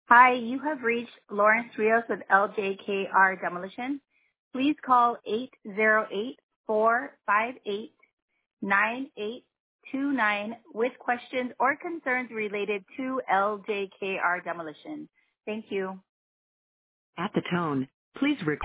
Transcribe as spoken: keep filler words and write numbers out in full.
Hi, you have reached Lawrence Rios with L J K R Demolition. Please call eight zero eight, four five eight, nine eight two nine with questions or concerns related to L J K R Demolition. Thank you. At the tone, please record.